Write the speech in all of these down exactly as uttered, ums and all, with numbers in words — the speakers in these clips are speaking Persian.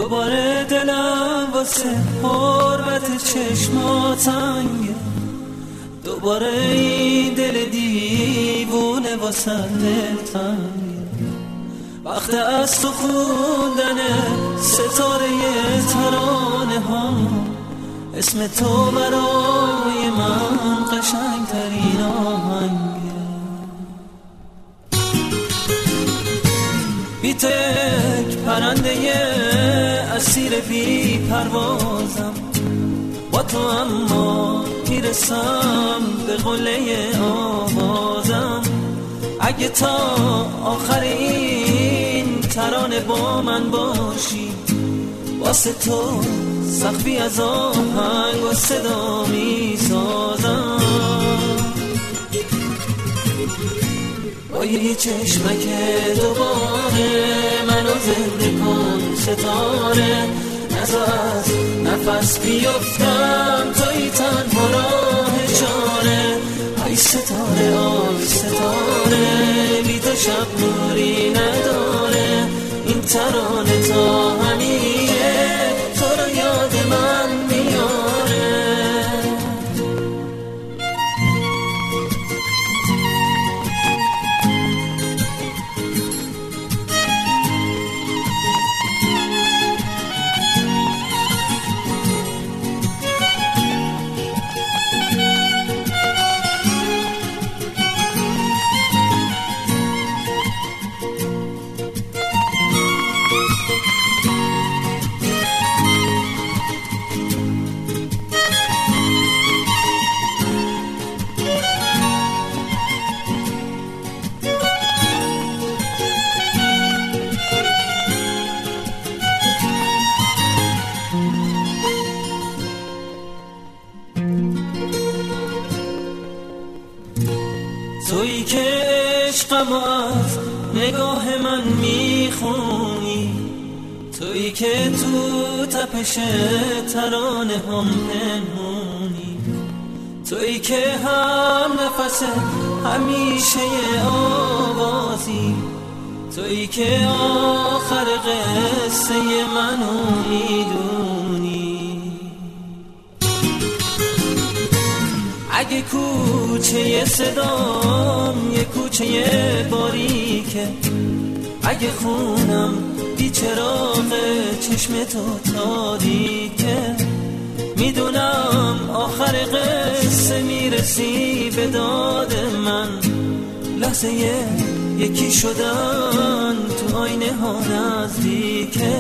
دوباره دلم واسه حرمت چشما تنگه، دوباره این دل دیوونه واسه دل تنگه. وقت از تو خوندن ستاره ترانه ها، اسم تو برای من قشنگ ترین آهنگه. بی تو یک پرنده اسیر بی پروازم، با تو اما میرسم به قله آوازم. اگه تا آخر این ترانه با من باشی، واسه تو سقفی از آهنگ و صدا میسازم. با یه چشمک دوباره منو زنده کن ستاره، نذار از نفس بیفتم توی تنها راه چاره. آی ستاره آی ستاره، بی تو شب نوری نداره. این ترانه تا همیشه تو رو یاد من میاره. تویی که عشقم از نگاه من میخونی، تویی که تو تپش ترانه هم پنهونی، تویی که هم نفس همیشه آوازی، تویی که آخر قصه منو میدونی. اگه کوچه صدام یه کوچه باریکه، اگه خونم بی چراغ چشم تو تاریکه، میدونم آخر قصه میرسی به داد من. لحظه یکی شدن تو آینه ها نزدیکه.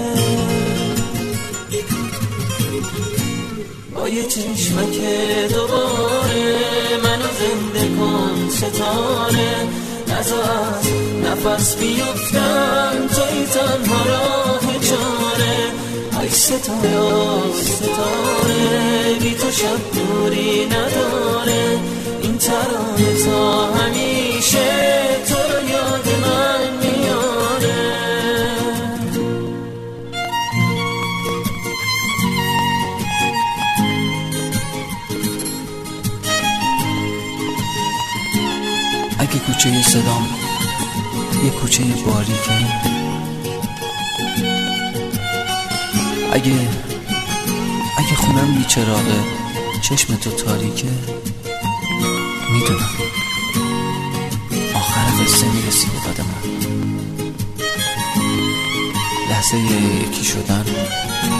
با یه چشمک دوباره منو زنده کن ستاره، نذار از نفس بیفتم توی تنها راه چاره. ای ستاره آی ستاره، بی تو شب دوری نداره. این ترانه تا همیشه تو رو یاد من میاره. اگه کوچه صدام یه کوچه باریکه، اگه اگه خونم بی چراغه چشم تو تاریکه، میدونم آخر قصه میرسی به داد من. لحظه یکی شدن